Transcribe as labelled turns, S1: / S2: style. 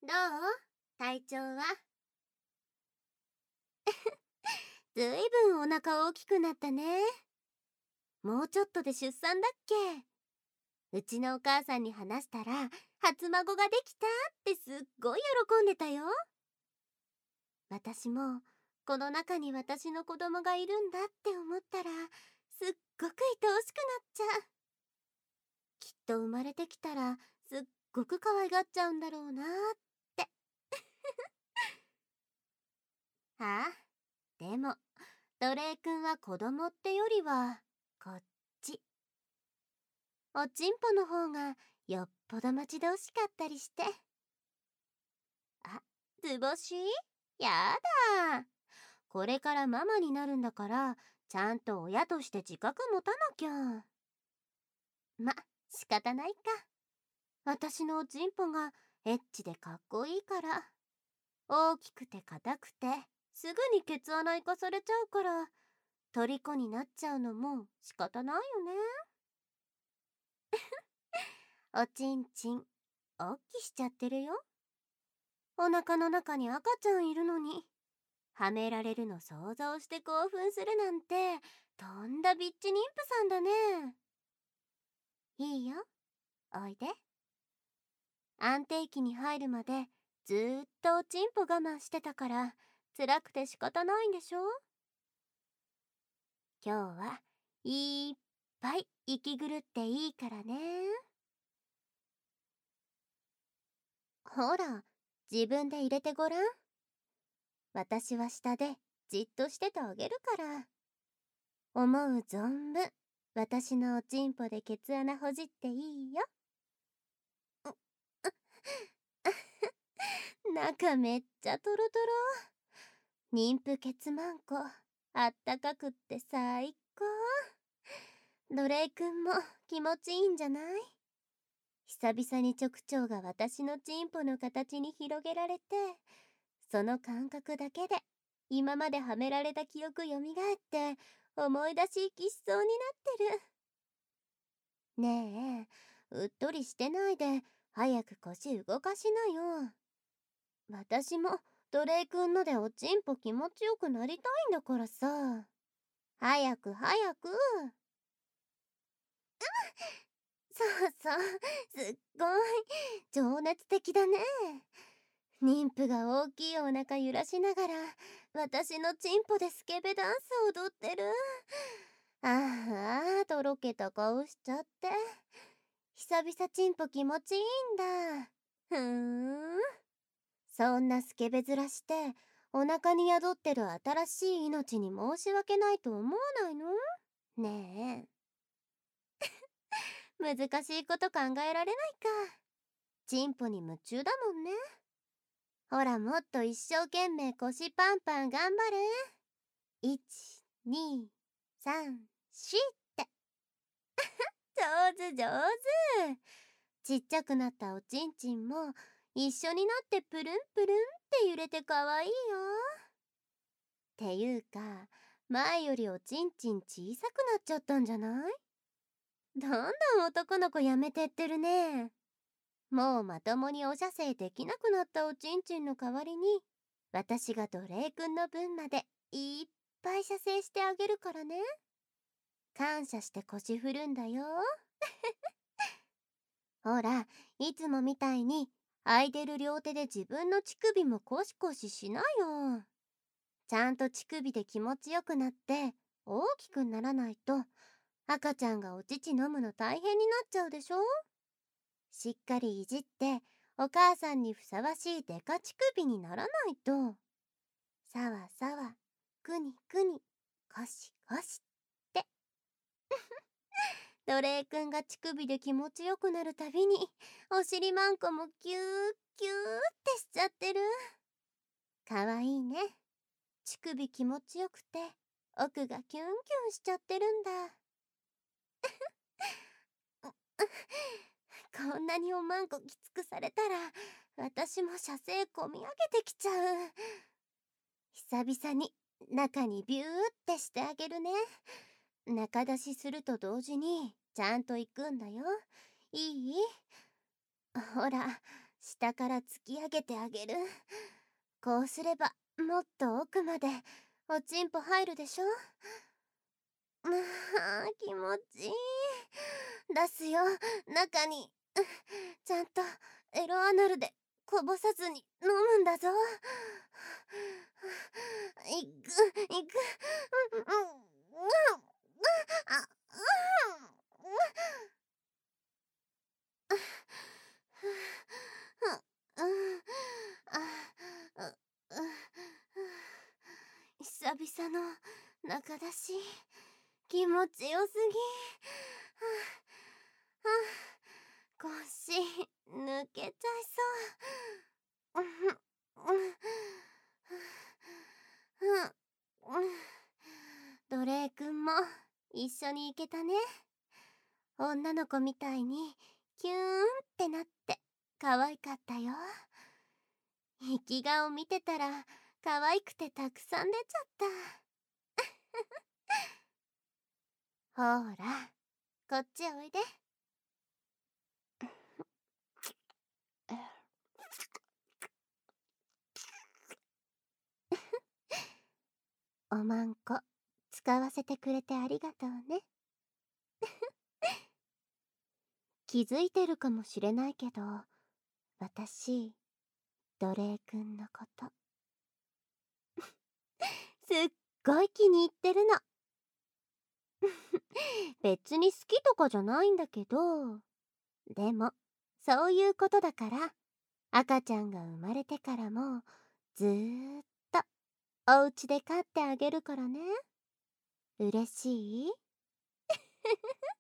S1: どう？体調は？ずいぶんお腹大きくなったね。もうちょっとで出産だっけ？うちのお母さんに話したら、初孫ができたってすっごい喜んでたよ。私も、この中に私の子供がいるんだって思ったら、すっごく愛おしくなっちゃう。きっと生まれてきたら、すっごく可愛がっちゃうんだろうなって。はあ、でも、奴隷くんは子供ってよりは、こっち。おちんぽの方がよっぽど待ち遠しかったりして。あ、図星？やだ。これからママになるんだから、ちゃんと親として自覚持たなきゃ。ま、仕方ないか。私のおちんぽがエッチでかっこいいから。大きくて硬くて、すぐにケツ穴生かされちゃうから、虜になっちゃうのも仕方ないよね。おちんちん、おっきしちゃってるよ。お腹の中に赤ちゃんいるのに、はめられるの想像して興奮するなんて、とんだビッチ妊婦さんだね。いいよ、おいで。安定期に入るまでずーっとおちんぽ我慢してたから、辛くて仕方ないんでしょ？今日はいっぱい息狂っていいからね。ほら、自分で入れてごらん。私は下でじっとしててあげるから。思う存分、私のおちんぽでケツ穴ほじっていいよ。中めっちゃトロトロ。妊婦ケツマンコ、あったかくって最高。奴隷くんも気持ちいいんじゃない？久々に直腸が私のチンポの形に広げられて、その感覚だけで今まではめられた記憶よみがえって思い出しきしそうになってる。ねえ、うっとりしてないで早く腰動かしなよ。私も奴隷くんのでおちんぽ気持ちよくなりたいんだからさ。早く早く。そうそう、すっごい情熱的だね。妊婦が大きいお腹揺らしながら私のチンポでスケベダンス踊ってる。ああ、とろけた顔しちゃって。久々チンポ気持ちいいんだ。ふーん。そんなスケベ面してお腹に宿ってる新しい命に申し訳ないと思わないの？ねえ、難しいこと考えられないか。チンポに夢中だもんね。ほら、もっと一生懸命腰パンパン頑張れ。1、2、3、4って。上手上手。ちっちゃくなったおちんちんも一緒になってプルンプルンって揺れてかわいいよ。っていうか、前よりおちんちん小さくなっちゃったんじゃない？どんどん男の子やめてってるね。もうまともにお射精できなくなったおちんちんの代わりに、私が奴隷くんの分までいっぱい射精してあげるからね。感謝して腰振るんだよ。ほら、いつもみたいに空いてる両手で自分の乳首もコシコシしなよ。ちゃんと乳首で気持ちよくなって大きくならないと、赤ちゃんがお乳飲むの大変になっちゃうでしょ？しっかりいじってお母さんにふさわしいデカ乳首にならないと。さわさわ、くにくに、こしこしって。奴隷くんが乳首で気持ちよくなるたびにお尻マンコもキューキューってしちゃってる。かわいいね。乳首気持ちよくて奥がキュンキュンしちゃってるんだ。こんなにおまんこきつくされたら私も射精こみ上げてきちゃう。久々に中にビューってしてあげるね。中出しすると同時にちゃんと行くんだよ。いい？ほら、 下から突き上げてあげる。こうすればもっと奥までおちんぽ入るでしょ。ああ、気持ちいい。出すよ、中に。ちゃんとエロアナルでこぼさずに飲むんだぞ。いくいく。あ久々の中出し、気持ちよすぎ。腰抜けちゃいそう。ドレイくんも一緒に行けたね。女の子みたいにキューンってなって可愛かったよ。生き顔見てたら可愛くてたくさん出ちゃった。ほら、こっちおいで。おまんこ使わせてくれてありがとうね。気づいてるかもしれないけど、私ドレイくんのことすっごい気に入ってるの。別に好きとかじゃないんだけど、でもそういうことだから、赤ちゃんが生まれてからもずーっとお家で飼ってあげるからね。嬉しい？